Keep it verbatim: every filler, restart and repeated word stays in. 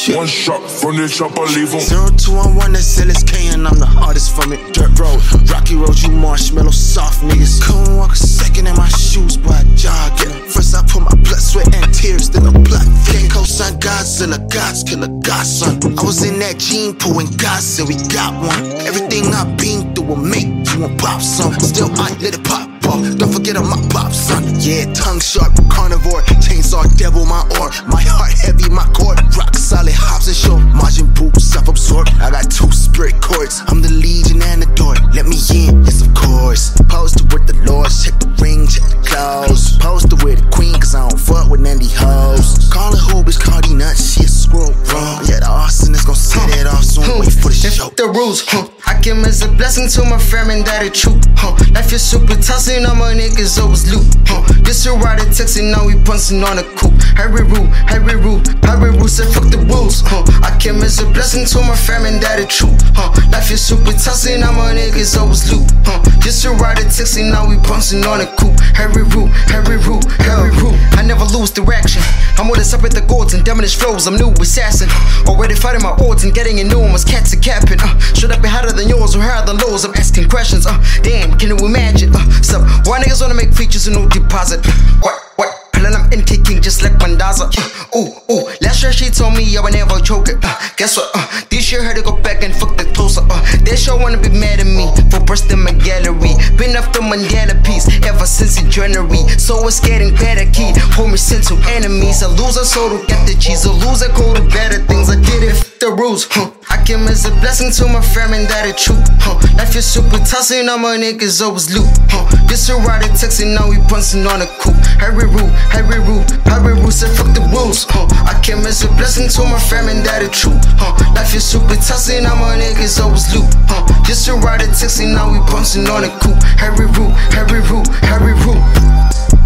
shit. One shot from the chopper, leave him. Zero to one one, that's L S K, and I'm the hardest from it. Dirt road, rocky road, you marshmallow soft niggas. Couldn't walk a second in my shoes, but I jog in them. First I put my blood, sweat, and tears, then a blood fit. Co-sign Godzilla, God's killer, Godson. I was in that gene pool and God said we got one. Everything I've been through will make you a pop song. Still I let it pop off, don't forget I'm my pop son. Yeah, tongue sharp, carnivore, chainsaw, devil, my ore. My heart heavy, my core, rock solid, hops and short. Margin boot, self-absorbed, I got two spirit cords. I'm the legion and the door, let me in, yes of course. Posted with the lords, check the ring, check the clothes. Posted with the queen, cause I don't fuck with Nandy hoes. Call her who, bitch, Cardi nuts, she a squirrel, bro. Yeah, the arson is gon' set it off soon, wait for the show. The rules, huh? I give them as a blessing to my family, that is true, huh? Life is super tossing, all my niggas always loot, huh? This a rider texting, now we punching on a coupe. Harry Roo, Harry Roo, Harry Roo said fuck the rules, huh? I came as a blessing to my family, that is true, huh? Life is super tossing, all my niggas always loot, huh? This a rider texting, now we punching on a coupe. Harry Roo, Harry Roo, Harry Roo. I never lose direction. I'm with us up at the gourds and damage flows. I'm new assassin, already fighting my odds and getting in new ones. Cats are capping, uh, should I be harder than yours or higher than lows? I'm asking questions, uh, damn, can you imagine? Uh, so why niggas wanna make features and no deposit? What, what? And I'm in kicking just like Mandaza. Uh, ooh, ooh. Last year she told me I would never choke it. Uh, guess what? Uh, this year had to go back and fuck the closer. Uh, they sure wanna be mad at me for bursting my gallery. Been after Mandela piece ever since in January. So it's getting better, kid. Homie sent to enemies. A loser, so to get the cheese. A loser, go to better things. I did it. The rules, huh? I came as a blessing to my family, that is true, huh? Life is super tossing, all my niggas always loot, huh? This a rider texting, now we punching on a coupe. Harry Roo, Harry Roo, Harry Roo said fuck the rules, huh? I came as a blessing to my family, that is true, huh? Life is super tossing, all my niggas always loot, huh? This a rider texting, now we punching on a coupe. Harry Roo, Harry Roo, Harry Roo.